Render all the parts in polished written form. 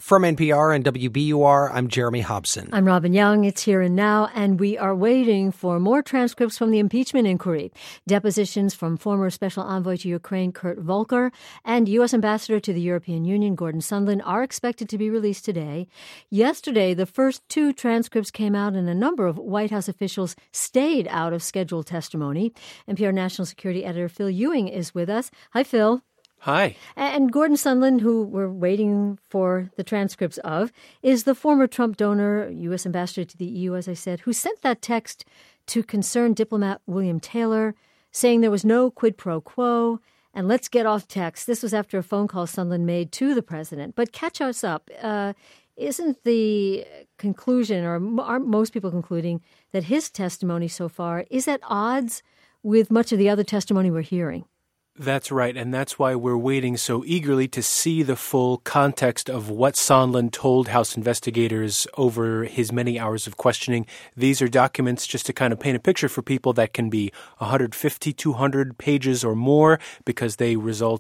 From NPR and WBUR, I'm Jeremy Hobson. I'm Robin Young. It's Here and Now, and we are waiting for more transcripts from the impeachment inquiry. Depositions from former Special Envoy to Ukraine Kurt Volker and U.S. Ambassador to the European Union Gordon Sondland are expected to be released today. Yesterday, the first two transcripts came out, and a number of White House officials stayed out of scheduled testimony. NPR National Security Editor Phil Ewing is with us. Hi, Phil. Hi. And Gordon Sondland, who we're waiting for the transcripts of, is the former Trump donor, U.S. Ambassador to the EU, as I said, who sent that text to concerned diplomat William Taylor, saying there was no quid pro quo. And let's get off text. This was after a phone call Sondland made to the president. But catch us up. Isn't the conclusion, or aren't most people concluding, that his testimony so far is at odds with much of the other testimony we're hearing? That's right, and that's why we're waiting so eagerly to see the full context of what Sondland told House investigators over his many hours of questioning. These are documents, just to kind of paint a picture for people, that can be 150, 200 pages or more, because they're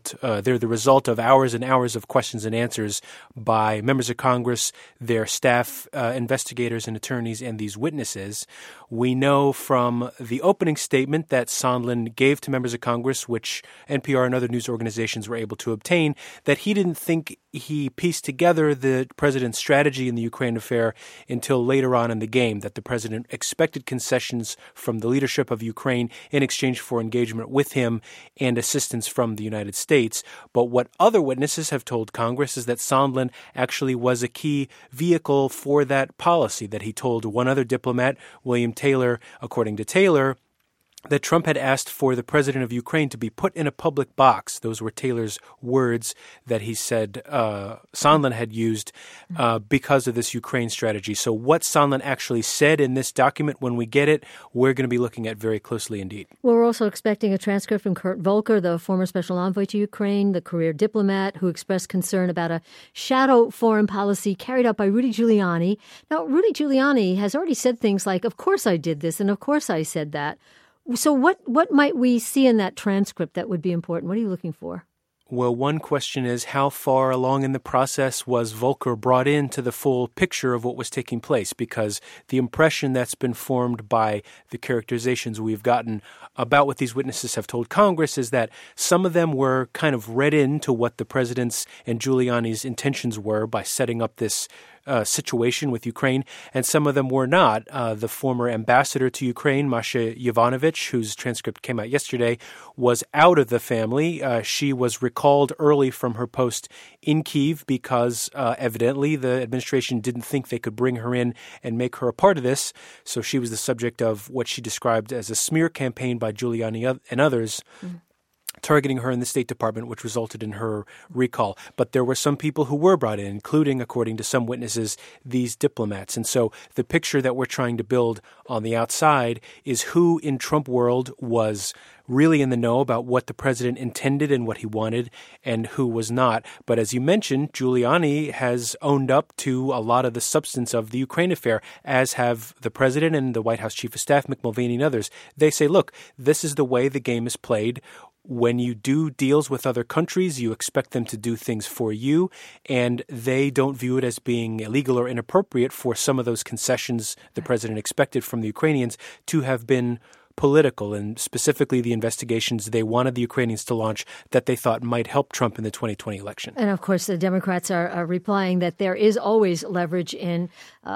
the result of hours and hours of questions and answers by members of Congress, their staff, investigators and attorneys, and these witnesses. We know from the opening statement that Sondland gave to members of Congress, which NPR and other news organizations were able to obtain, that he didn't think he pieced together the president's strategy in the Ukraine affair until later on in the game, that the president expected concessions from the leadership of Ukraine in exchange for engagement with him and assistance from the United States. But what other witnesses have told Congress is that Sondland actually was a key vehicle for that policy, that he told one other diplomat, William Taylor, according to Taylor, that Trump had asked for the president of Ukraine to be put in a public box. Those were Taylor's words that he said Sondland had used because of this Ukraine strategy. So what Sondland actually said in this document, when we get it, we're going to be looking at very closely indeed. Well, we're also expecting a transcript from Kurt Volker, the former special envoy to Ukraine, the career diplomat who expressed concern about a shadow foreign policy carried out by Rudy Giuliani. Now, Rudy Giuliani has already said things like, of course I did this, and of course I said that. So what might we see in that transcript that would be important? What are you looking for? Well, one question is, how far along in the process was Volker brought into the full picture of what was taking place? Because the impression that's been formed by the characterizations we've gotten about what these witnesses have told Congress is that some of them were kind of read into what the president's and Giuliani's intentions were by setting up this situation with Ukraine, and some of them were not. The former ambassador to Ukraine, Masha Yovanovitch, whose transcript came out yesterday, was out of the family. She was recalled early from her post in Kyiv because evidently the administration didn't think they could bring her in and make her a part of this. So she was the subject of what she described as a smear campaign by Giuliani and others. Mm-hmm. Targeting her in the State Department, which resulted in her recall. But there were some people who were brought in, including, according to some witnesses, these diplomats. And so the picture that we're trying to build on the outside is who in Trump world was really in the know about what the president intended and what he wanted, and who was not. But as you mentioned, Giuliani has owned up to a lot of the substance of the Ukraine affair, as have the president and the White House Chief of Staff, Mick Mulvaney, and others. They say, look, this is the way the game is played. When you do deals with other countries, you expect them to do things for you, and they don't view it as being illegal or inappropriate for some of those concessions the president expected from the Ukrainians to have been political, and specifically the investigations they wanted the Ukrainians to launch that they thought might help Trump in the 2020 election. And of course, the Democrats are replying that there is always leverage in,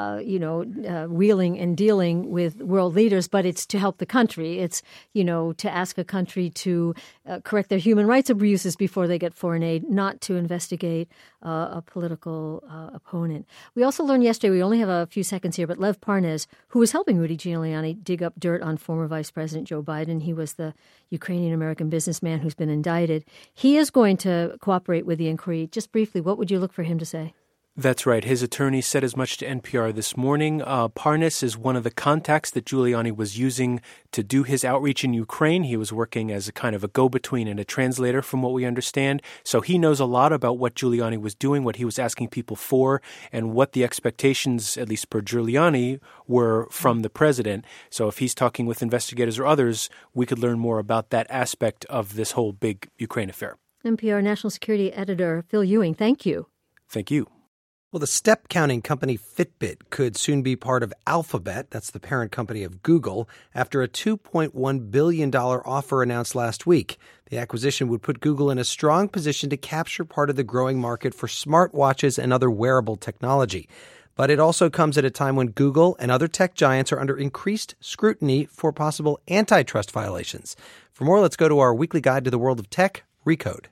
wheeling and dealing with world leaders, but it's to help the country. It's, to ask a country to correct their human rights abuses before they get foreign aid, not to investigate a political opponent. We also learned yesterday, we only have a few seconds here, but Lev Parnas, who was helping Rudy Giuliani dig up dirt on former Vice President Joe Biden. He was the Ukrainian-American businessman who's been indicted. He is going to cooperate with the inquiry. Just briefly, what would you look for him to say? That's right. His attorney said as much to NPR this morning. Parnas is one of the contacts that Giuliani was using to do his outreach in Ukraine. He was working as a kind of a go-between and a translator, from what we understand. So he knows a lot about what Giuliani was doing, what he was asking people for, and what the expectations, at least per Giuliani, were from the president. So if he's talking with investigators or others, we could learn more about that aspect of this whole big Ukraine affair. NPR National Security Editor Phil Ewing, thank you. Thank you. Well, the step-counting company Fitbit could soon be part of Alphabet, that's the parent company of Google, after a $2.1 billion offer announced last week. The acquisition would put Google in a strong position to capture part of the growing market for smartwatches and other wearable technology. But it also comes at a time when Google and other tech giants are under increased scrutiny for possible antitrust violations. For more, let's go to our weekly guide to the world of tech, Recode.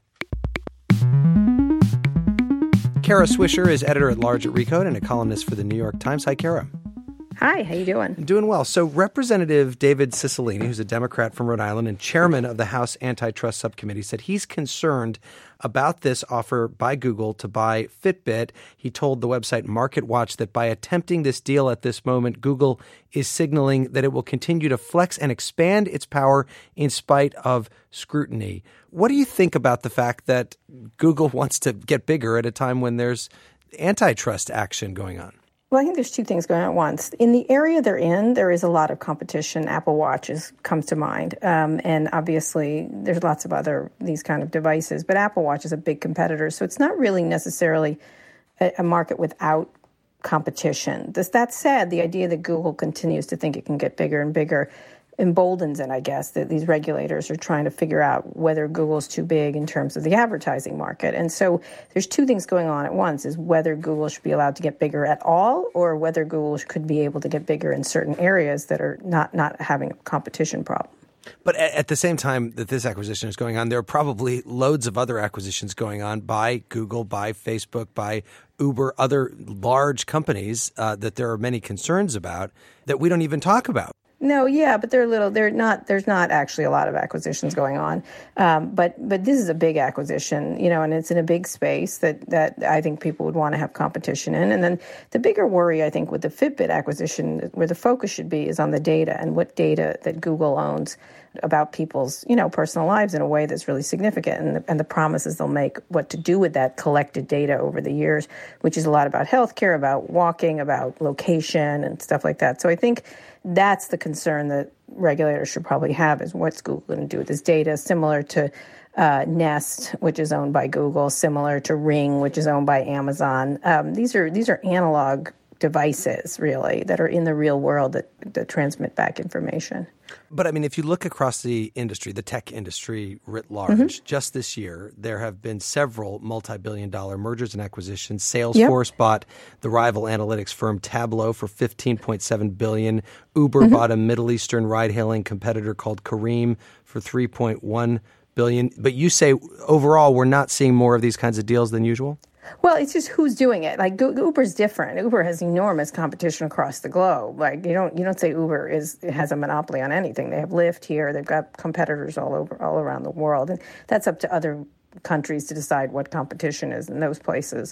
Kara Swisher is editor-at-large at Recode and a columnist for the New York Times. Hi, Kara. Hi, how you doing? Doing well. So Representative David Cicilline, who's a Democrat from Rhode Island and chairman of the House Antitrust Subcommittee, said he's concerned about this offer by Google to buy Fitbit. He told the website MarketWatch that by attempting this deal at this moment, Google is signaling that it will continue to flex and expand its power in spite of scrutiny. What do you think about the fact that Google wants to get bigger at a time when there's antitrust action going on? Well, I think there's two things going on at once. In the area they're in, there is a lot of competition. Apple Watch comes to mind. And obviously, there's lots of other these kind of devices. But Apple Watch is a big competitor. So it's not really necessarily a market without competition. That said, the idea that Google continues to think it can get bigger and bigger emboldens it, I guess, that these regulators are trying to figure out whether Google's too big in terms of the advertising market. And so there's two things going on at once, is whether Google should be allowed to get bigger at all or whether Google could be able to get bigger in certain areas that are not having a competition problem. But at the same time that this acquisition is going on, there are probably loads of other acquisitions going on by Google, by Facebook, by Uber, other large companies that there are many concerns about that we don't even talk about. No, yeah, but there's not actually a lot of acquisitions going on. But this is a big acquisition, and it's in a big space that I think people would want to have competition in. And then the bigger worry, I think, with the Fitbit acquisition, where the focus should be, is on the data and what data that Google owns about people's, personal lives in a way that's really significant, and the promises they'll make what to do with that collected data over the years, which is a lot about healthcare, about walking, about location and stuff like that. So I think that's the concern that regulators should probably have, is what's Google going to do with this data, similar to Nest, which is owned by Google, similar to Ring, which is owned by Amazon. These are analog devices, really, that are in the real world that transmit back information. But I mean, if you look across the industry, the tech industry writ large, just this year, there have been several multi-billion-dollar mergers and acquisitions. Salesforce bought the rival analytics firm Tableau for $15.7 billion. Uber bought a Middle Eastern ride-hailing competitor called Careem for $3.1 billion. But you say overall, we're not seeing more of these kinds of deals than usual? Well, it's just who's doing it. Like Uber's different. Uber has enormous competition across the globe. Like you don't say Uber has a monopoly on anything. They have Lyft here. They've got competitors all around the world, and that's up to other countries to decide what competition is in those places.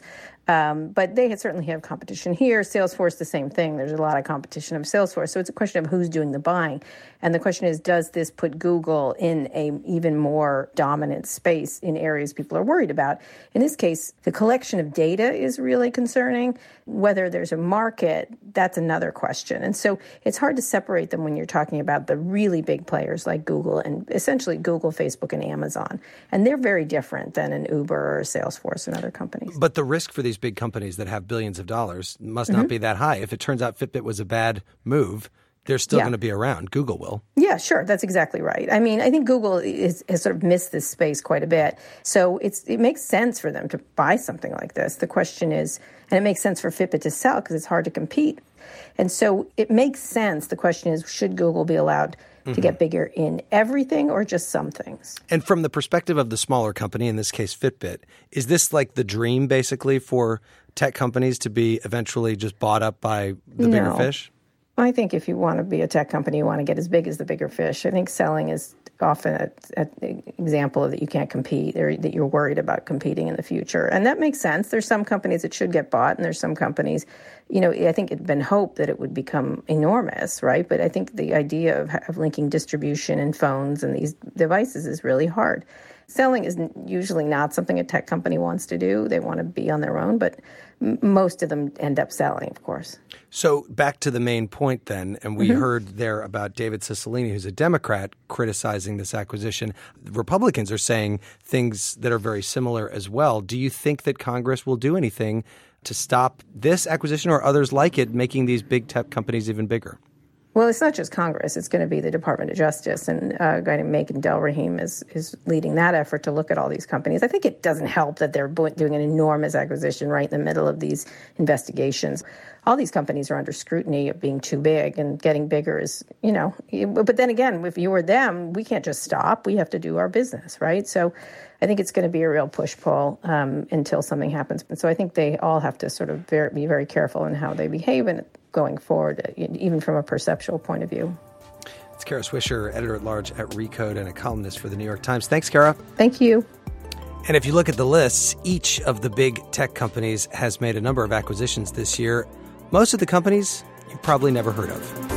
But they certainly have competition here. Salesforce, the same thing. There's a lot of competition of Salesforce. So it's a question of who's doing the buying. And the question is, does this put Google in a even more dominant space in areas people are worried about? In this case, the collection of data is really concerning. Whether there's a market, that's another question. And so it's hard to separate them when you're talking about the really big players like Google and essentially Google, Facebook, and Amazon. And they're very different than an Uber or Salesforce and other companies. But the risk for these big companies that have billions of dollars must not be that high. If it turns out Fitbit was a bad move, they're still going to be around. Google will. Yeah, sure. That's exactly right. I mean, I think Google has sort of missed this space quite a bit. So it makes sense for them to buy something like this. The question is, and it makes sense for Fitbit to sell because it's hard to compete. And so it makes sense. The question is, should Google be allowed to get bigger in everything or just some things? And from the perspective of the smaller company, in this case Fitbit, is this like the dream basically for tech companies to be eventually just bought up by the bigger fish? I think if you want to be a tech company, you want to get as big as the bigger fish. I think selling is often an example of that you can't compete or that you're worried about competing in the future. And that makes sense. There's some companies that should get bought, and there's some companies, I think it'd been hoped that it would become enormous, right? But I think the idea of linking distribution and phones and these devices is really hard. Selling is usually not something a tech company wants to do. They want to be on their own, but most of them end up selling, of course. So back to the main point then, and we heard there about David Cicilline, who's a Democrat, criticizing this acquisition. Republicans are saying things that are very similar as well. Do you think that Congress will do anything to stop this acquisition or others like it, making these big tech companies even bigger? Well, it's not just Congress. It's going to be the Department of Justice, and a guy named Megan Delrahim is leading that effort to look at all these companies. I think it doesn't help that they're doing an enormous acquisition right in the middle of these investigations. All these companies are under scrutiny of being too big, and getting bigger is, but then again, if you were them, we can't just stop. We have to do our business, right? So I think it's going to be a real push-pull until something happens. And so I think they all have to sort of be very careful in how they behave and going forward, even from a perceptual point of view. It's Kara Swisher, editor-at-large at Recode and a columnist for the New York Times. Thanks, Kara. Thank you. And if you look at the lists, each of the big tech companies has made a number of acquisitions this year. Most of the companies you've probably never heard of.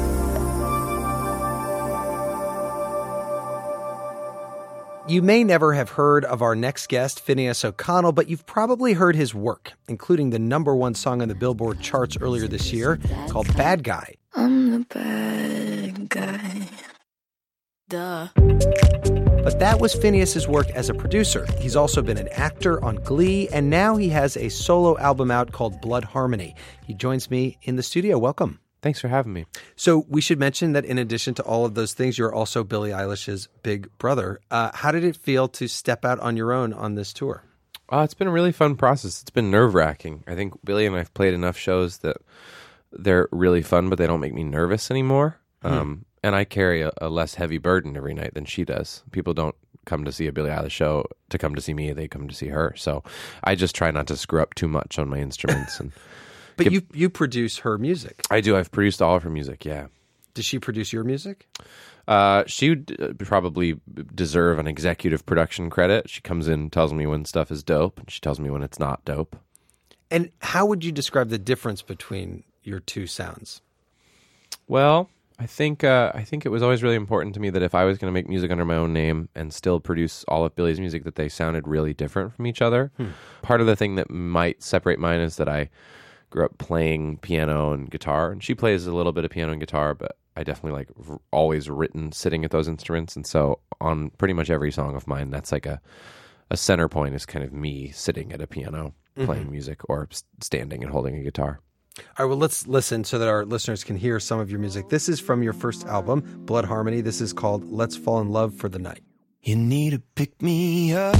You may never have heard of our next guest, Phineas O'Connell, but you've probably heard his work, including the #1 song on the Billboard charts earlier this year called Bad Guy. I'm the bad guy. Duh. But that was Phineas's work as a producer. He's also been an actor on Glee, and now he has a solo album out called Blood Harmony. He joins me in the studio. Welcome. Thanks for having me. So we should mention that in addition to all of those things, you're also Billie Eilish's big brother. How did it feel to step out on your own on this tour? It's been a really fun process. It's been nerve-wracking. I think Billie and I have played enough shows that they're really fun, but they don't make me nervous anymore. And I carry a less heavy burden every night than she does. People don't come to see a Billie Eilish show to come to see me. They come to see her. So I just try not to screw up too much on my instruments. But you produce her music. I do. I've produced all of her music, yeah. Does she produce your music? She would probably deserve an executive production credit. She comes in, tells me when stuff is dope, and she tells me when it's not dope. And how would you describe the difference between your two sounds? Well, I think it was always really important to me that if I was going to make music under my own name and still produce all of Billie's music, that they sounded really different from each other. Part of the thing that might separate mine is that I grew up playing piano and guitar, and she plays a little bit of piano and guitar, but I definitely always written sitting at those instruments. And so on pretty much every song of mine, that's like a center point is kind of me sitting at a piano playing music or standing and holding a guitar. All right, well, let's listen so that our listeners can hear some of your music. This is from your first album, Blood Harmony. This is called Let's Fall in Love for the Night. You need to pick me up.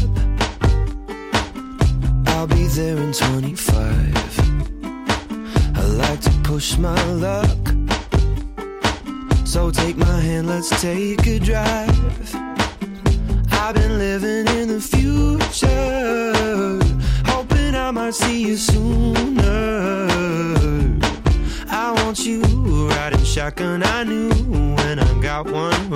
I'll be there in 25. I like to push my luck. So take my hand, let's take a drive. I've been living in the future, hoping I might see you sooner. I want you riding shotgun, I knew when I got one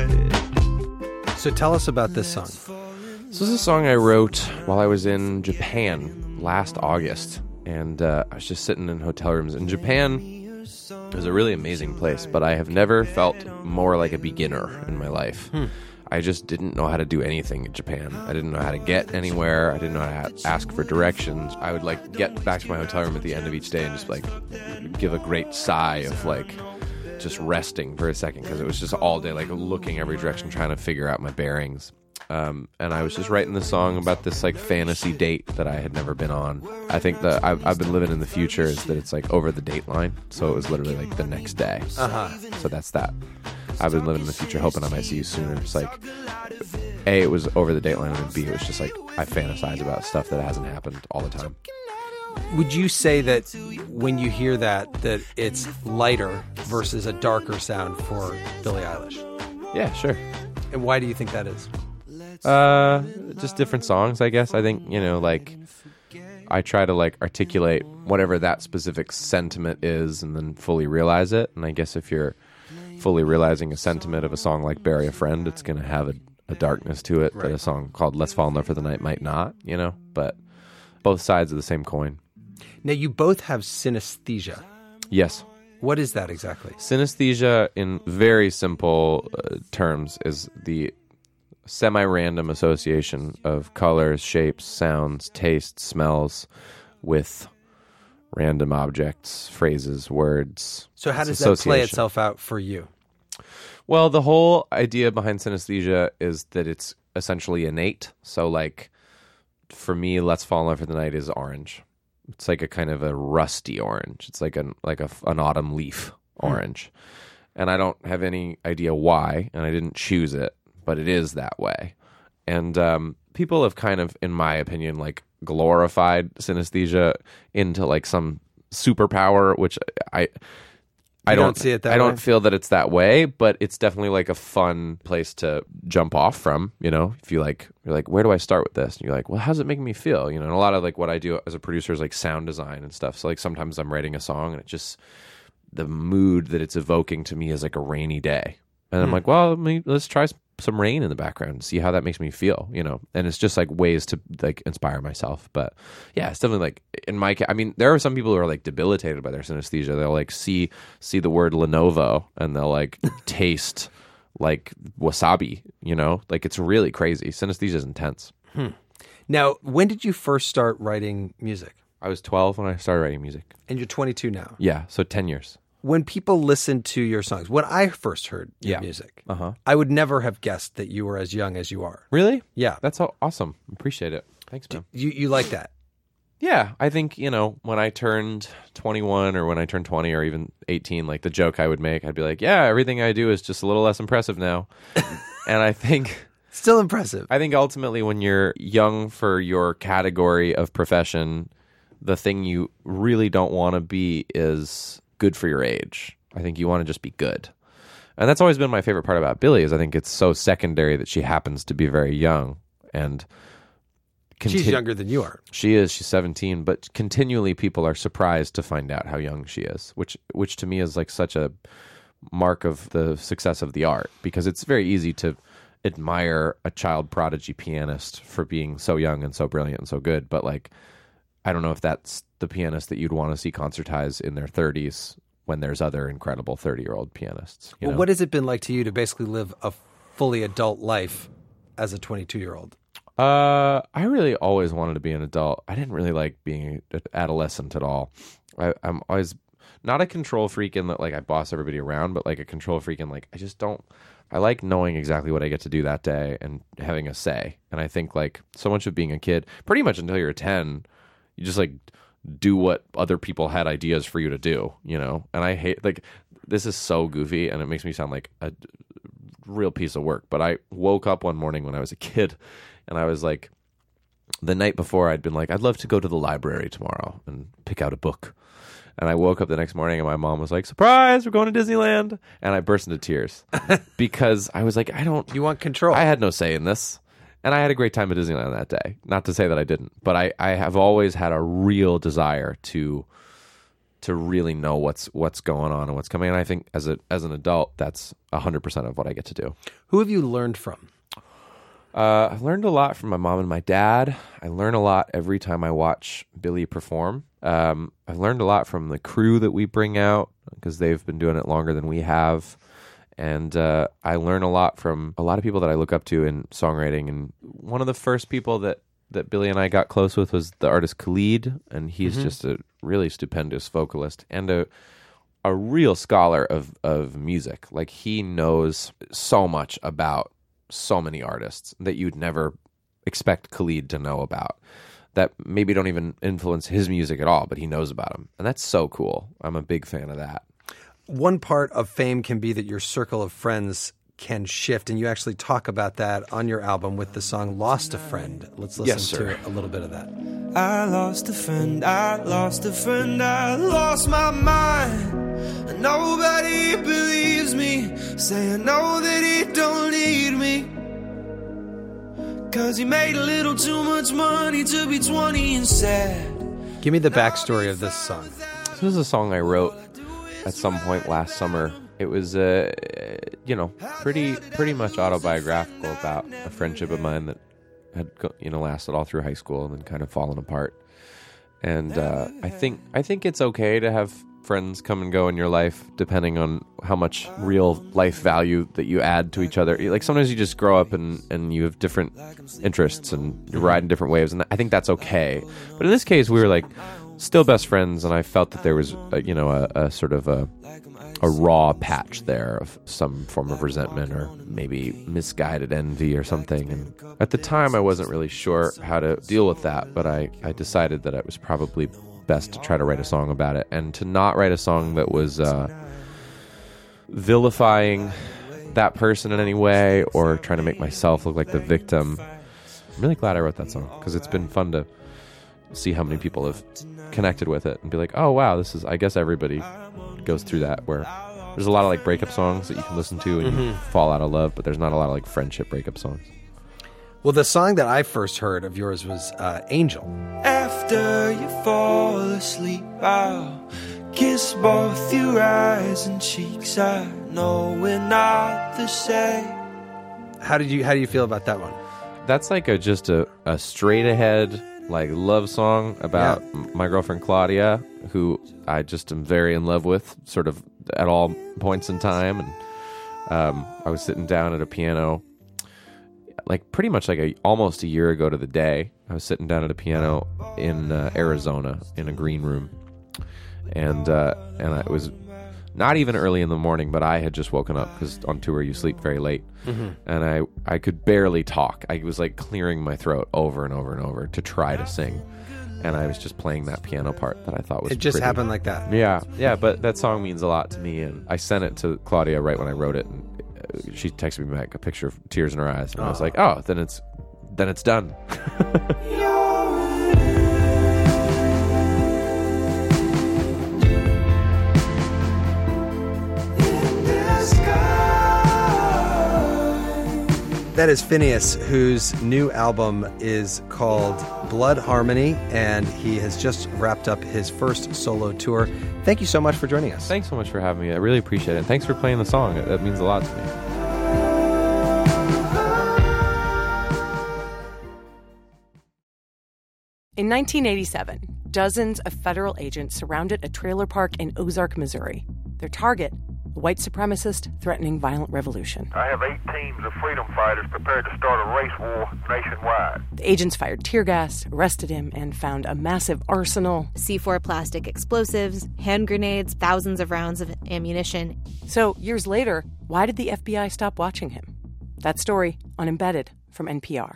right. So tell us about this song. This was a song I wrote while I was in Japan last August. And I was just sitting in hotel rooms. And Japan is a really amazing place, but I have never felt more like a beginner in my life. I just didn't know how to do anything in Japan. I didn't know how to get anywhere. I didn't know how to ask for directions. I would get back to my hotel room at the end of each day and just give a great sigh of just resting for a second, because it was just all day looking every direction, trying to figure out my bearings. And I was just writing this song about this fantasy date that I had never been on. I think that I've been living in the future is that it's over the date line. So it was literally the next day. So that's that. I've been living in the future hoping I might see you sooner. It's A, it was over the date line, and B, it was just I fantasize about stuff that hasn't happened all the time. Would you say that when you hear that it's lighter versus a darker sound for Billie Eilish? Yeah, sure. And why do you think that is? Just different songs, I guess. I think, I try to articulate whatever that specific sentiment is and then fully realize it. And I guess if you're fully realizing a sentiment of a song like Bury a Friend, it's going to have a darkness to it that a song called Let's Fall in Love for the Night might not, but both sides of the same coin. Now, you both have synesthesia. Yes. What is that exactly? Synesthesia, in very simple terms, is the semi-random association of colors, shapes, sounds, tastes, smells with random objects, phrases, words. So how does that play itself out for you? Well, the whole idea behind synesthesia is that it's essentially innate. So for me, Let's Fall in Love for the Night is orange It's like a kind of a rusty orange. It's like an autumn leaf orange. And I don't have any idea why, and I didn't choose it, but it is that way. And people have kind of, in my opinion, like glorified synesthesia into like some superpower, which I don't see it that way. I don't feel that it's that way, but it's definitely like a fun place to jump off from, you know. If you're like, where do I start with this? And you're like, well, how's it making me feel? You know, and a lot of like what I do as a producer is like sound design and stuff. So like sometimes I'm writing a song and it just, the mood that it's evoking to me is like a rainy day. And I'm like, well, let's try some rain in the background and see how that makes me feel, you know. And it's just like ways to like inspire myself. But yeah, it's definitely like in my case, I mean, there are some people who are like debilitated by their synesthesia. They'll like see the word Lenovo and they'll like taste like wasabi, you know. Like it's really crazy. Synesthesia is intense. Now, when did you first start writing music? I was 12 when I started writing music. And you're 22 now. Yeah, so 10 years. When people listen to your songs, when I first heard your music, I would never have guessed that you were as young as you are. Really? Yeah. That's awesome. Appreciate it. Thanks, man. You like that? Yeah. I think, you know, when I turned 21 or when I turned 20 or even 18, like the joke I would make, I'd be like, yeah, everything I do is just a little less impressive now. And I think... Still impressive. I think ultimately when you're young for your category of profession, the thing you really don't want to be is good for your age. I think you want to just be good. And that's always been my favorite part about Billie is I think it's so secondary that she happens to be very young. And she's younger than you are. She is. She's 17. But continually people are surprised to find out how young she is, which to me is like such a mark of the success of the art, because it's very easy to admire a child prodigy pianist for being so young and so brilliant and so good. But like, I don't know if that's the pianist that you'd want to see concertize in their 30s when there's other incredible 30-year-old pianists. Well, what has it been like to you to basically live a fully adult life as a 22-year-old? I really always wanted to be an adult. I didn't really like being an adolescent at all. I'm always not a control freak in that like I boss everybody around, but like a control freak in like I like knowing exactly what I get to do that day and having a say. And I think like so much of being a kid, pretty much until you're 10, you just like do what other people had ideas for you to do, you know? And I hate, like, this is so goofy and it makes me sound like a real piece of work. But I woke up one morning when I was a kid and I was like, the night before I'd been like, I'd love to go to the library tomorrow and pick out a book. And I woke up the next morning and my mom was like, surprise, we're going to Disneyland. And I burst into tears because I was like, you want control. I had no say in this. And I had a great time at Disneyland that day. Not to say that I didn't, but I have always had a real desire to really know what's going on and what's coming. And I think as an adult, that's 100% of what I get to do. Who have you learned from? I've learned a lot from my mom and my dad. I learn a lot every time I watch Billie perform. I've learned a lot from the crew that we bring out because they've been doing it longer than we have. And I learn a lot from a lot of people that I look up to in songwriting. And one of the first people that Billie and I got close with was the artist Khalid. And he's just a really stupendous vocalist and a real scholar of music. Like he knows so much about so many artists that you'd never expect Khalid to know about, that maybe don't even influence his music at all, but he knows about them. And that's so cool. I'm a big fan of that. One part of fame can be that your circle of friends can shift, and you actually talk about that on your album with the song Lost a Friend. Let's listen to a little bit of that. I lost a friend, I lost a friend, I lost my mind. And nobody believes me, say I know that he don't need me. 'Cause he made a little too much money to be 20 and sad. Give me the backstory of this song. This is a song I wrote at some point last summer. It was, pretty much autobiographical about a friendship of mine that had, lasted all through high school and then kind of fallen apart. And I think it's okay to have friends come and go in your life depending on how much real life value that you add to each other. Like sometimes you just grow up and you have different interests and you ride in different waves, and I think that's okay. But in this case, we were like still best friends, and I felt that there was a sort of a raw patch there of some form of resentment or maybe misguided envy or something. And at the time, I wasn't really sure how to deal with that, but I decided that it was probably best to try to write a song about it, and to not write a song that was vilifying that person in any way or trying to make myself look like the victim. I'm really glad I wrote that song, because it's been fun to see how many people have connected with it and be like, oh wow, this is, I guess everybody goes through that, where there's a lot of like breakup songs that you can listen to and you fall out of love, but there's not a lot of like friendship breakup songs. Well, the song that I first heard of yours was Angel. After you fall asleep, I'll kiss both your eyes and cheeks. I know we're not the same. How do you feel about that one? That's like just a straight ahead like love song about my girlfriend Claudia, who I just am very in love with, sort of at all points in time. And I was sitting down at a piano, like pretty much like almost a year ago to the day. I was sitting down at a piano in Arizona in a green room, and it was not even early in the morning, but I had just woken up, because on tour you sleep very late, and I could barely talk. I was like clearing my throat over and over and over to try to sing, and I was just playing that piano part that I thought was It just pretty. happened like that. Yeah, but that song means a lot to me, and I sent it to Claudia right when I wrote it, and she texted me back a picture of tears in her eyes, and I was like, oh, then it's done. That is Finneas, whose new album is called Blood Harmony, and he has just wrapped up his first solo tour. Thank you so much for joining us. Thanks so much for having me. I really appreciate it. Thanks for playing the song. That means a lot to me. In 1987, dozens of federal agents surrounded a trailer park in Ozark, Missouri. Their target, a white supremacist threatening violent revolution. I have 8 teams of freedom fighters prepared to start a race war nationwide. The agents fired tear gas, arrested him, and found a massive arsenal. C4 plastic explosives, hand grenades, thousands of rounds of ammunition. So, years later, why did the FBI stop watching him? That story on Embedded from NPR.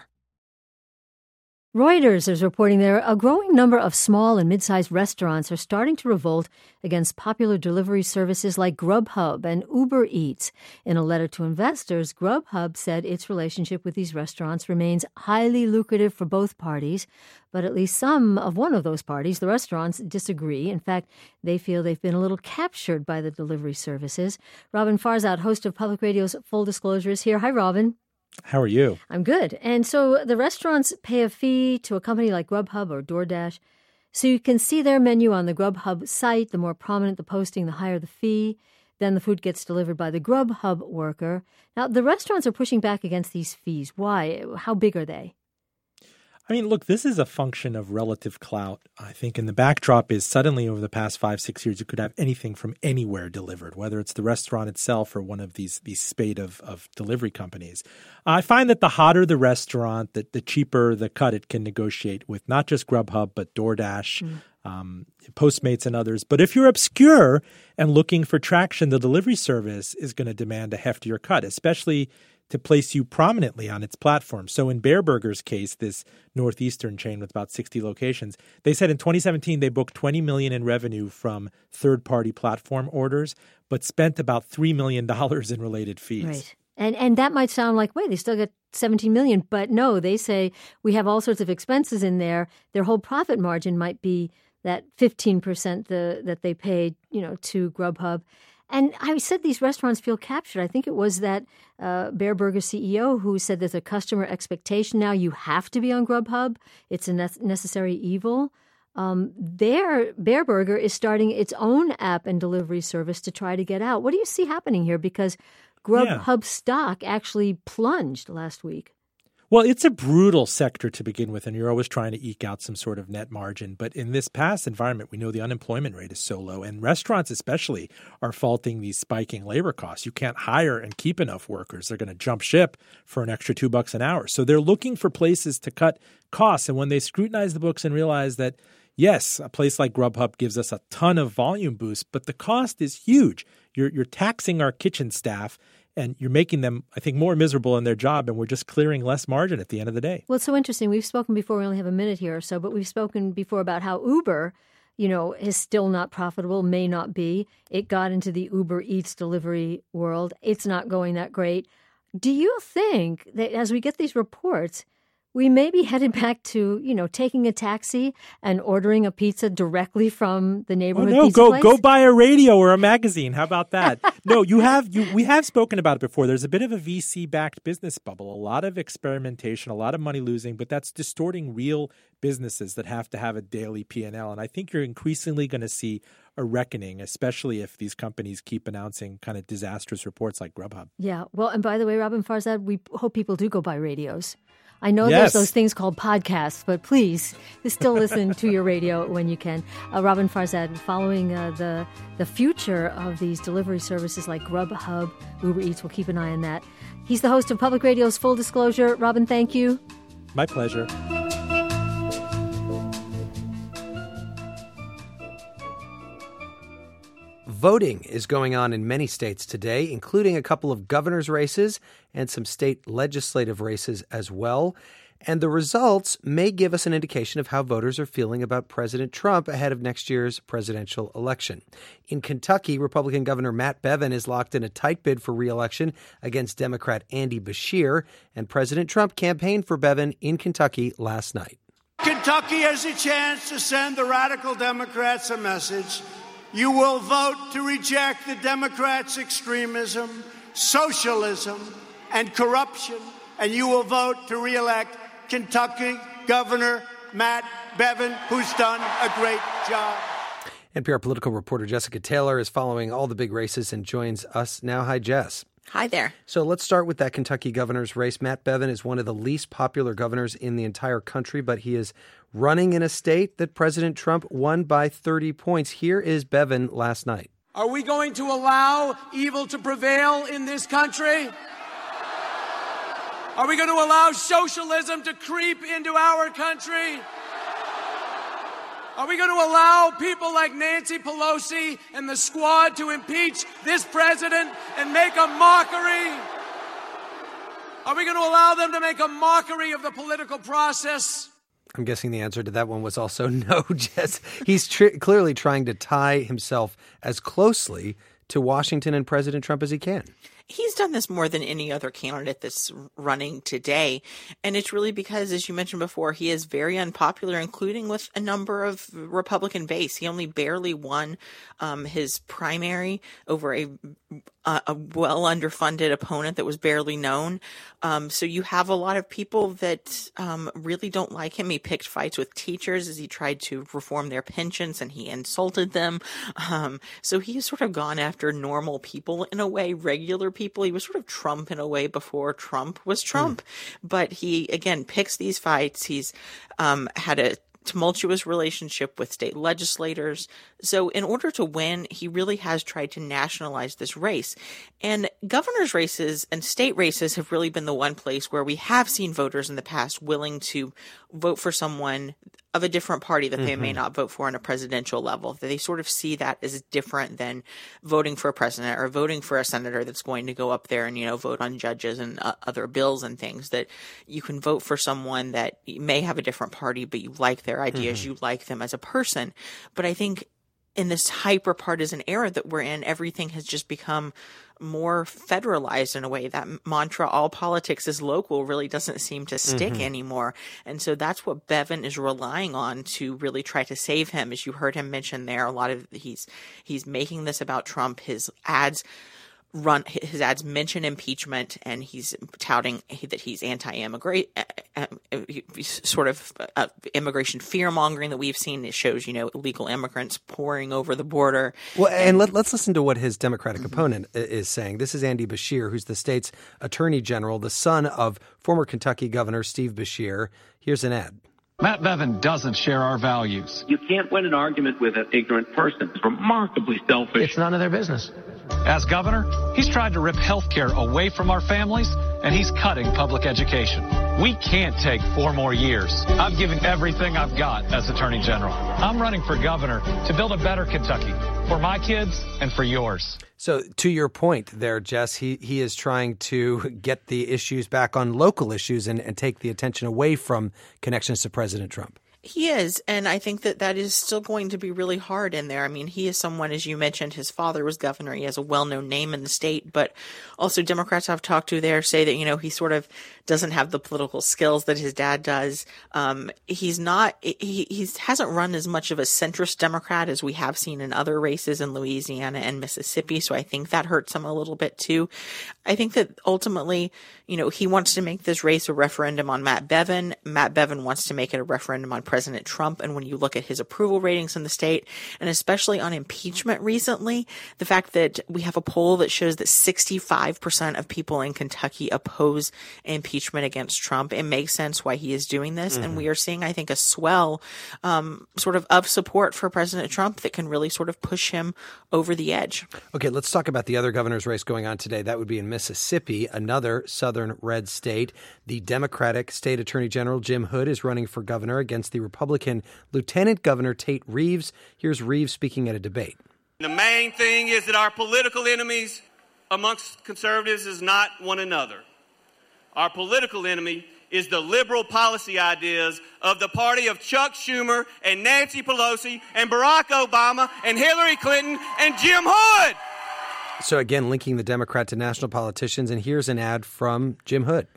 Reuters is reporting there a growing number of small and mid-sized restaurants are starting to revolt against popular delivery services like Grubhub and Uber Eats. In a letter to investors, Grubhub said its relationship with these restaurants remains highly lucrative for both parties, but at least some of one of those parties, the restaurants, disagree. In fact, they feel they've been a little captured by the delivery services. Robin Farzad, host of Public Radio's Full Disclosure, is here. Hi, Robin. How are you? I'm good. And so the restaurants pay a fee to a company like Grubhub or DoorDash. So you can see their menu on the Grubhub site. The more prominent the posting, the higher the fee. Then the food gets delivered by the Grubhub worker. Now, the restaurants are pushing back against these fees. Why? How big are they? I mean, look, this is a function of relative clout, I think. And the backdrop is suddenly over the past 5-6 years, you could have anything from anywhere delivered, whether it's the restaurant itself or one of these spate of delivery companies. I find that the hotter the restaurant, the cheaper the cut it can negotiate with not just Grubhub, but DoorDash, Postmates and others. But if you're obscure and looking for traction, the delivery service is going to demand a heftier cut, especially to place you prominently on its platform. So in Bear Burger's case, this northeastern chain with about 60 locations, they said in 2017 they booked $20 million in revenue from third-party platform orders, but spent about $3 million in related fees. Right. And that might sound like, wait, they still get $17 million. But no, they say we have all sorts of expenses in there. Their whole profit margin might be that 15% that they paid, to Grubhub. And I said these restaurants feel captured. I think it was that Bear Burger CEO who said there's a customer expectation now. You have to be on Grubhub. It's a necessary evil. Bear Burger is starting its own app and delivery service to try to get out. What do you see happening here? Because Grubhub stock actually plunged last week. Well, it's a brutal sector to begin with, and you're always trying to eke out some sort of net margin. But in this past environment, we know the unemployment rate is so low, and restaurants especially are faulting these spiking labor costs. You can't hire and keep enough workers. They're going to jump ship for an extra $2 an hour. So they're looking for places to cut costs. And when they scrutinize the books and realize that, yes, a place like Grubhub gives us a ton of volume boost, but the cost is huge. You're taxing our kitchen staff, and you're making them, I think, more miserable in their job, and we're just clearing less margin at the end of the day. Well, it's so interesting. We've spoken before. We only have a minute here or so, but we've spoken before about how Uber, is still not profitable, may not be. It got into the Uber Eats delivery world. It's not going that great. Do you think that as we get these reports, we may be headed back to, taking a taxi and ordering a pizza directly from the neighborhood pizza place? Go buy a radio or a magazine. How about that? No, we have spoken about it before. There's a bit of a VC-backed business bubble, a lot of experimentation, a lot of money losing, but that's distorting real businesses that have to have a daily P&L. And I think you're increasingly going to see a reckoning, especially if these companies keep announcing kind of disastrous reports like Grubhub. Yeah. Well, and by the way, Robin Farzad, we hope people do go buy radios. I know there's those things called podcasts, but please still listen to your radio when you can. Robin Farzad, following the future of these delivery services like Grubhub, Uber Eats, we'll keep an eye on that. He's the host of Public Radio's Full Disclosure. Robin, thank you. My pleasure. Voting is going on in many states today, including a couple of governor's races and some state legislative races as well. And the results may give us an indication of how voters are feeling about President Trump ahead of next year's presidential election. In Kentucky, Republican Governor Matt Bevin is locked in a tight bid for re-election against Democrat Andy Beshear, and President Trump campaigned for Bevin in Kentucky last night. Kentucky has a chance to send the radical Democrats a message. You will vote to reject the Democrats' extremism, socialism, and corruption, and you will vote to re-elect Kentucky Governor Matt Bevin, who's done a great job. NPR political reporter Jessica Taylor is following all the big races and joins us now. Hi, Jess. Hi there. So let's start with that Kentucky governor's race. Matt Bevin is one of the least popular governors in the entire country, but he is running in a state that President Trump won by 30 points. Here is Bevin last night. Are we going to allow evil to prevail in this country? Are we going to allow socialism to creep into our country? Are we going to allow people like Nancy Pelosi and the squad to impeach this president and make a mockery? Are we going to allow them to make a mockery of the political process? I'm guessing the answer to that one was also no, Jess. He's clearly trying to tie himself as closely to Washington and President Trump as he can. He's done this more than any other candidate that's running today. And it's really because, as you mentioned before, he is very unpopular, including with a number of Republican base. He only barely won his primary over a well underfunded opponent that was barely known. So you have a lot of people that really don't like him. He picked fights with teachers as he tried to reform their pensions, and he insulted them. So he's sort of gone after normal people in a way, regular people. He was sort of Trump in a way before Trump was Trump. But he, again, picks these fights. He's had a tumultuous relationship with state legislators. So in order to win, he really has tried to nationalize this race. And governor's races and state races have really been the one place where we have seen voters in the past willing to vote for someone of a different party that they may not vote for on a presidential level. They sort of see that as different than voting for a president or voting for a senator that's going to go up there and, vote on judges and other bills and things. That you can vote for someone that may have a different party, but you like their ideas, you like them as a person. But I think in this hyper-partisan era that we're in, everything has just become more federalized in a way. That mantra, all politics is local, really doesn't seem to stick anymore. And so that's what Bevin is relying on to really try to save him. As you heard him mention there, a lot of he's making this about Trump. His ads mention impeachment, and he's touting that he's anti-immigrant, sort of immigration fear-mongering that we've seen. It shows, illegal immigrants pouring over the border. Well, and let's listen to what his Democratic opponent is saying. This is Andy Beshear, who's the state's attorney general, the son of former Kentucky Governor Steve Beshear. Here's an ad. Matt Bevin doesn't share our values. You can't win an argument with an ignorant person. It's remarkably selfish. It's none of their business. As governor, he's tried to rip health care away from our families, and he's cutting public education. We can't take 4 more years. I'm giving everything I've got as Attorney General. I'm running for governor to build a better Kentucky for my kids and for yours. So to your point there, Jess, he is trying to get the issues back on local issues and take the attention away from connections to President Trump. He is, and I think that is still going to be really hard in there. I mean, he is someone, as you mentioned, his father was governor. He has a well-known name in the state, but also Democrats I've talked to there say that, he sort of doesn't have the political skills that his dad does. He hasn't run as much of a centrist Democrat as we have seen in other races in Louisiana and Mississippi, so I think that hurts him a little bit too. I think that ultimately, he wants to make this race a referendum on Matt Bevin. Matt Bevin wants to make it a referendum on President Trump. And when you look at his approval ratings in the state, and especially on impeachment recently, the fact that we have a poll that shows that 65% of people in Kentucky oppose impeachment against Trump, it makes sense why he is doing this. Mm-hmm. And we are seeing, I think, a swell sort of support for President Trump that can really sort of push him over the edge. Okay, let's talk about the other governor's race going on today. That would be in Mississippi, another southern red state. The Democratic State Attorney General Jim Hood is running for governor against the Republican Lieutenant Governor Tate Reeves. Here's Reeves speaking at a debate. The main thing is that our political enemies amongst conservatives is not one another. Our political enemy is the liberal policy ideas of the party of Chuck Schumer and Nancy Pelosi and Barack Obama and Hillary Clinton and Jim Hood. So again, linking the Democrat to national politicians, and here's an ad from Jim Hood.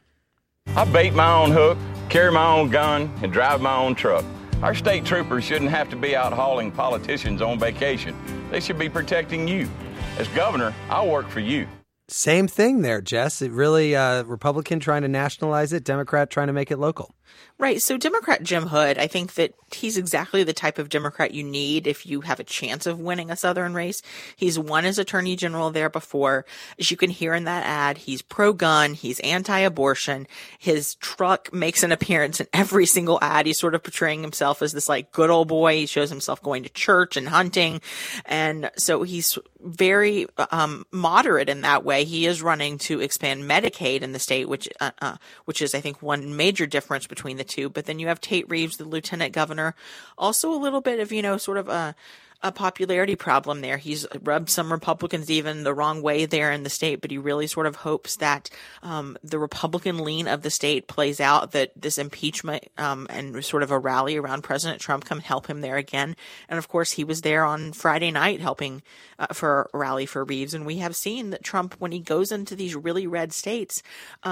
I bait my own hook, carry my own gun, and drive my own truck. Our state troopers shouldn't have to be out hauling politicians on vacation. They should be protecting you. As governor, I'll work for you. Same thing there, Jess. It really, Republican trying to nationalize it, Democrat trying to make it local. Right. So Democrat Jim Hood, I think that he's exactly the type of Democrat you need if you have a chance of winning a southern race. He's won as attorney general there before. As you can hear in that ad, he's pro-gun, he's anti-abortion. His truck makes an appearance in every single ad. He's sort of portraying himself as this like good old boy. He shows himself going to church and hunting. And so he's very moderate in that way. He is running to expand Medicaid in the state, which is, I think, one major difference between the two. But then you have Tate Reeves, the lieutenant governor, also a little bit of, sort of a popularity problem there. He's rubbed some Republicans even the wrong way there in the state, but he really sort of hopes that the Republican lean of the state plays out, that this impeachment and sort of a rally around President Trump can help him there again. And of course, he was there on Friday night helping for a rally for Reeves. And we have seen that Trump, when he goes into these really red states,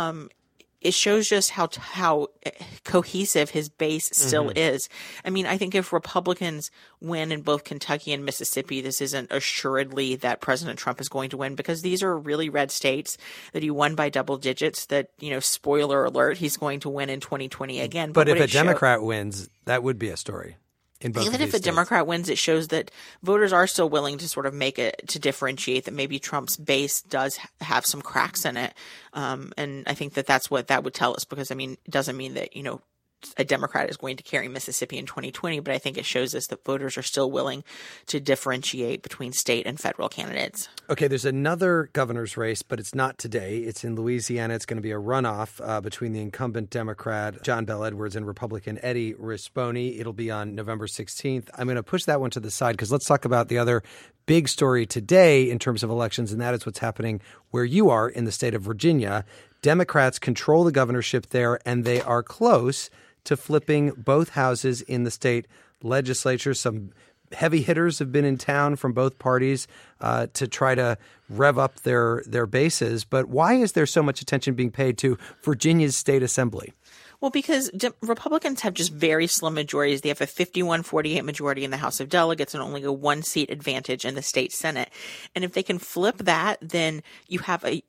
it shows just how cohesive his base still is. I mean, I think if Republicans win in both Kentucky and Mississippi, this isn't assuredly that President Trump is going to win, because these are really red states that he won by double digits, that, spoiler alert, he's going to win in 2020 again. But if a Democrat wins, that would be a story. Even if a Democrat wins, it shows that voters are still willing to sort of make it, to differentiate that maybe Trump's base does have some cracks in it. And I think that that's what that would tell us, because, it doesn't mean that, a Democrat is going to carry Mississippi in 2020, but I think it shows us that voters are still willing to differentiate between state and federal candidates. Okay, there's another governor's race, but it's not today. It's in Louisiana. It's going to be a runoff between the incumbent Democrat John Bel Edwards and Republican Eddie Rispone. It'll be on November 16th. I'm going to push that one to the side because let's talk about the other big story today in terms of elections, and that is what's happening where you are in the state of Virginia. Democrats control the governorship there, and they are close to flipping both houses in the state legislature. Some heavy hitters have been in town from both parties to try to rev up their bases. But why is there so much attention being paid to Virginia's state assembly? Well, because Republicans have just very slim majorities. They have a 51-48 majority in the House of Delegates and only a one-seat advantage in the state Senate. And if they can flip that, then you have a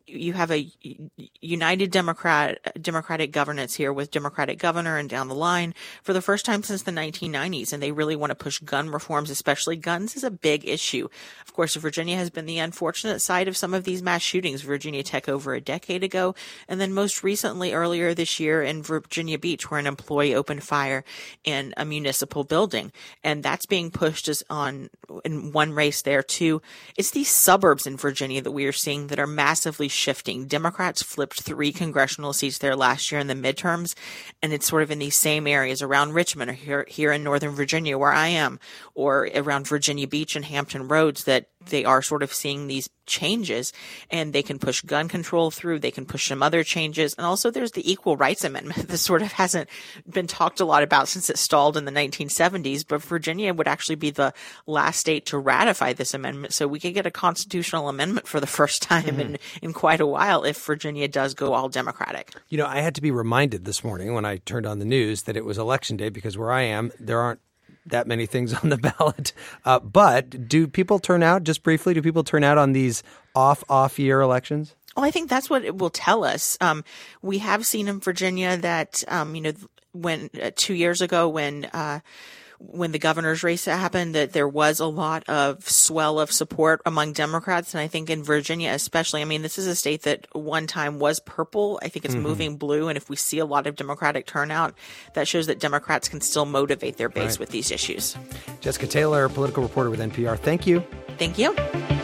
united democratic governance here with Democratic governor and down the line for the first time since the 1990s. And they really want to push gun reforms, especially guns is a big issue. Of course, Virginia has been the unfortunate side of some of these mass shootings. Virginia Tech over a decade ago, and then most recently earlier this year in Virginia Beach, where an employee opened fire in a municipal building. And that's being pushed in one race there too. It's these suburbs in Virginia that we are seeing that are massively shifting. Democrats flipped 3 congressional seats there last year in the midterms. And it's sort of in these same areas around Richmond or here in Northern Virginia where I am, or around Virginia Beach and Hampton Roads, that they are sort of seeing these changes, and they can push gun control through. They can push some other changes. And also there's the Equal Rights Amendment that sort of hasn't been talked a lot about since it stalled in the 1970s. But Virginia would actually be the last state to ratify this amendment. So we could get a constitutional amendment for the first time in quite a while if Virginia does go all Democratic. You know, I had to be reminded this morning when I turned on the news that it was Election Day, because where I am, there aren't that many things on the ballot. But do people turn out, just briefly, do people turn out on these off-year elections? Well, I think that's what it will tell us. We have seen in Virginia that, when 2 years ago when the governor's race happened, that there was a lot of swell of support among Democrats. And I think in Virginia especially, I mean, this is a state that one time was purple. I think it's moving blue. And if we see a lot of Democratic turnout, that shows that Democrats can still motivate their base with these issues. Jessica Taylor, political reporter with NPR. Thank you. Thank you.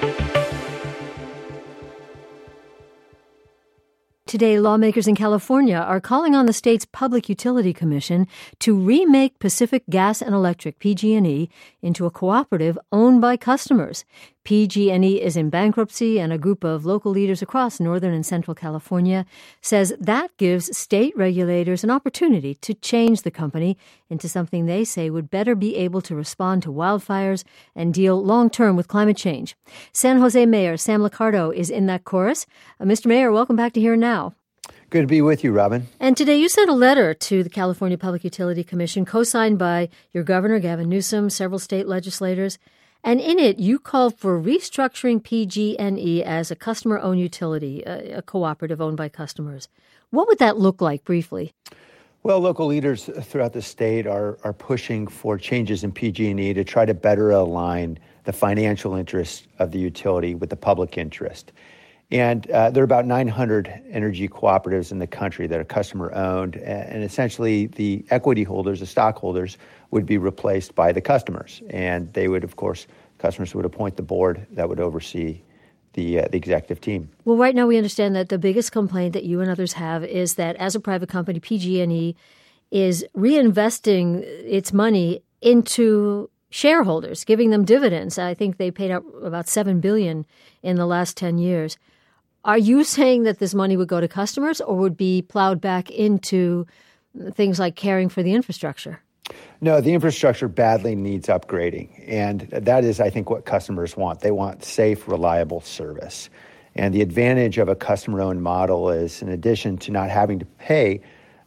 Today, lawmakers in California are calling on the state's Public Utility Commission to remake Pacific Gas and Electric, PG&E, into a cooperative owned by customers. PG&E is in bankruptcy, and a group of local leaders across Northern and Central California says that gives state regulators an opportunity to change the company into something they say would better be able to respond to wildfires and deal long-term with climate change. San Jose Mayor Sam Liccardo is in that chorus. Mr. Mayor, welcome back to Here Now. Good to be with you, Robin. And today you sent a letter to the California Public Utility Commission, co-signed by your governor, Gavin Newsom, several state legislators. And in it, you called for restructuring PG&E as a customer-owned utility, a cooperative owned by customers. What would that look like, briefly? Well, local leaders throughout the state are pushing for changes in PG&E to try to better align the financial interests of the utility with the public interest. And there are about 900 energy cooperatives in the country that are customer-owned, and essentially the equity holders, the stockholders, would be replaced by the customers. And they would, of course, customers would appoint the board that would oversee the executive team. Well, right now we understand that the biggest complaint that you and others have is that as a private company, PG&E is reinvesting its money into shareholders, giving them dividends. I think they paid out about $7 billion in the last 10 years. Are you saying that this money would go to customers or would be plowed back into things like caring for the infrastructure? No, the infrastructure badly needs upgrading. And that is, I think, what customers want. They want safe, reliable service. And the advantage of a customer-owned model is, in addition to not having to pay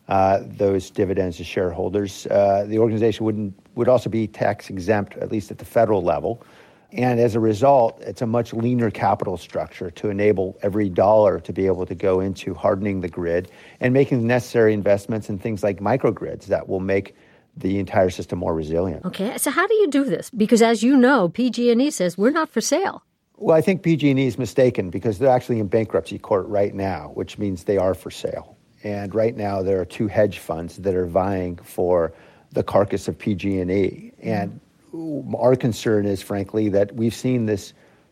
those dividends to shareholders, the organization would also be tax exempt, at least at the federal level. And as a result, it's a much leaner capital structure to enable every dollar to be able to go into hardening the grid and making the necessary investments in things like microgrids that will make the entire system more resilient. Okay, so how do you do this? Because as you know, PG&E says we're not for sale. Well, I think PG&E is mistaken because they're actually in bankruptcy court right now, which means they are for sale. And right now there are two hedge funds that are vying for the carcass of PG&E. And our concern is, frankly, that we've seen this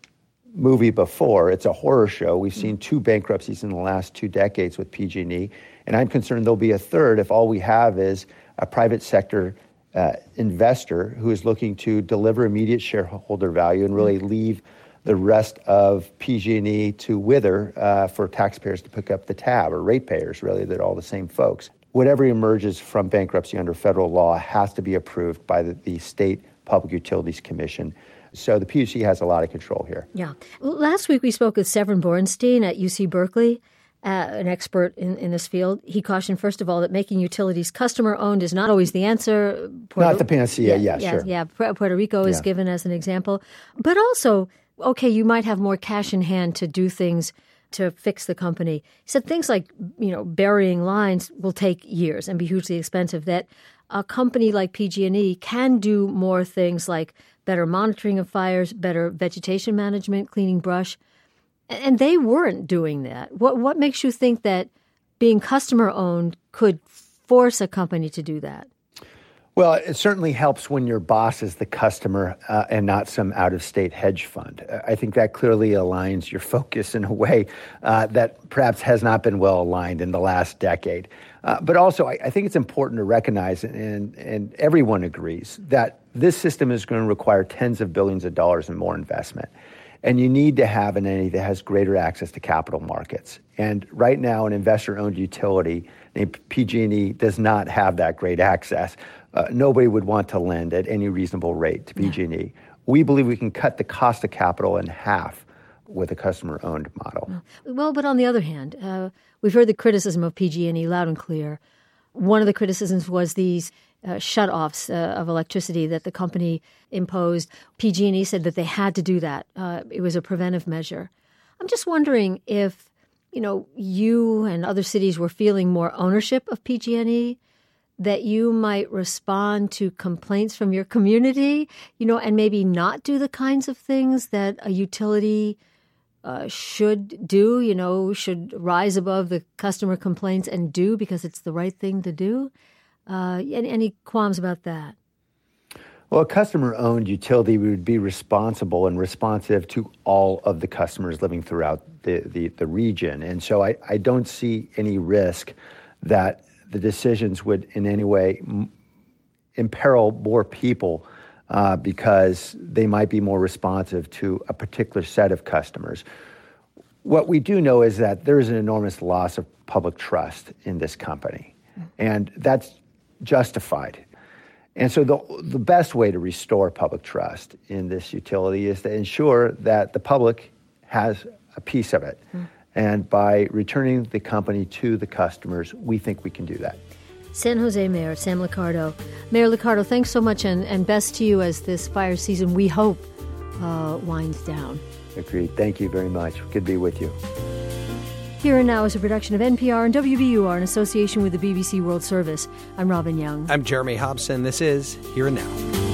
movie before. It's a horror show. We've seen two bankruptcies in the last 2 decades with PG&E. And I'm concerned there'll be a third if all we have is a private sector investor who is looking to deliver immediate shareholder value and really leave the rest of PG&E to wither for taxpayers to pick up the tab, or ratepayers, really. They're all the same folks. Whatever emerges from bankruptcy under federal law has to be approved by the State Public Utilities Commission. So the PUC has a lot of control here. Yeah. Well, last week we spoke with Severin Borenstein at UC Berkeley, an expert in this field. He cautioned, first of all, that making utilities customer-owned is not always the answer. Not the panacea, sure. Yeah, Puerto Rico is given as an example. But also, okay, you might have more cash in hand to do things to fix the company. He said things like, burying lines will take years and be hugely expensive, that a company like PG&E can do more things like better monitoring of fires, better vegetation management, cleaning brush. And they weren't doing that. What makes you think that being customer-owned could force a company to do that? Well, it certainly helps when your boss is the customer and not some out-of-state hedge fund. I think that clearly aligns your focus in a way that perhaps has not been well aligned in the last decade. But also, I think it's important to recognize, and everyone agrees, that this system is going to require tens of billions of dollars and more investment. And you need to have an entity that has greater access to capital markets. And right now, an investor-owned utility named PG&E does not have that great access. Nobody would want to lend at any reasonable rate to PG&E. We believe we can cut the cost of capital in half with a customer-owned model. Well, but on the other hand, we've heard the criticism of PG&E loud and clear. One of the criticisms was these shut-offs of electricity that the company imposed. PG&E said that they had to do that. It was a preventive measure. I'm just wondering if, you and other cities were feeling more ownership of PG&E, that you might respond to complaints from your community, and maybe not do the kinds of things that a utility should do, should rise above the customer complaints and do because it's the right thing to do. Any qualms about that? Well, a customer-owned utility would be responsible and responsive to all of the customers living throughout the region. And so I don't see any risk that the decisions would in any way imperil more people because they might be more responsive to a particular set of customers. What we do know is that there is an enormous loss of public trust in this company, and that's justified. And so the best way to restore public trust in this utility is to ensure that the public has a piece of it. And by returning the company to the customers, we think we can do that. San Jose Mayor Sam Liccardo. Mayor Liccardo, thanks so much, and best to you as this fire season, we hope, winds down. Agreed. Thank you very much. Good to be with you. Here and Now is a production of NPR and WBUR in association with the BBC World Service. I'm Robin Young. I'm Jeremy Hobson. This is Here and Now.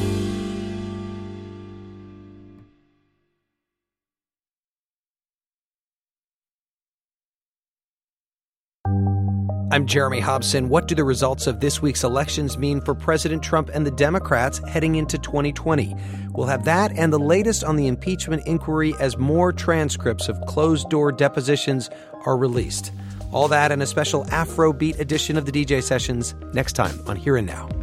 I'm Jeremy Hobson. What do the results of this week's elections mean for President Trump and the Democrats heading into 2020? We'll have that and the latest on the impeachment inquiry as more transcripts of closed-door depositions are released. All that and a special Afrobeat edition of the DJ Sessions next time on Here and Now.